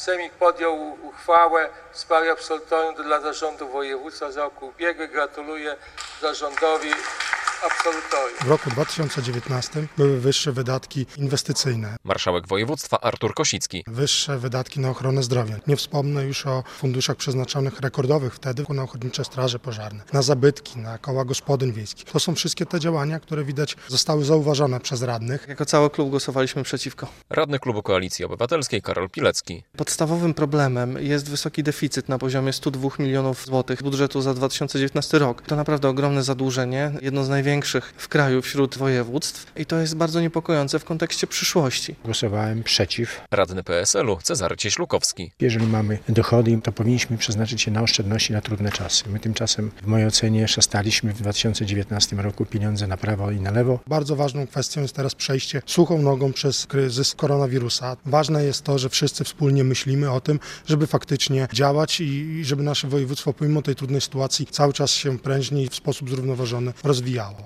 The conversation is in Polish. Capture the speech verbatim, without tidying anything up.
Sejmik podjął uchwałę w sprawie absolutorium dla zarządu województwa za rok ubiegły. Gratuluję zarządowi absolutorium. W roku dwa tysiące dziewiętnastym były wyższe wydatki inwestycyjne. Marszałek województwa Artur Kosicki. Wyższe wydatki na ochronę zdrowia. Nie wspomnę już o funduszach przeznaczonych rekordowych wtedy na ochotnicze straże pożarne, na zabytki, na koła gospodyń wiejskich. To są wszystkie te działania, które widać zostały zauważone przez radnych. Jako cały klub głosowaliśmy przeciwko. Radny klubu Koalicji Obywatelskiej Karol Pilecki. Podstawowym problemem jest wysoki deficyt na poziomie stu dwóch milionów złotych budżetu za dwa tysiące dziewiętnasty rok. To naprawdę ogromne zadłużenie, jedno z największych w kraju wśród województw i to jest bardzo niepokojące w kontekście przyszłości. Głosowałem przeciw. Radny P S L u Cezary Cieślukowski. Jeżeli mamy dochody, to powinniśmy przeznaczyć je na oszczędności na trudne czasy. My tymczasem w mojej ocenie szastaliśmy w dwa tysiące dziewiętnastym roku pieniądze na prawo i na lewo. Bardzo ważną kwestią jest teraz przejście suchą nogą przez kryzys koronawirusa. Ważne jest to, że wszyscy wspólnie myślimy o tym, żeby faktycznie działać i żeby nasze województwo pomimo tej trudnej sytuacji cały czas się prężnie i w sposób zrównoważony rozwijało.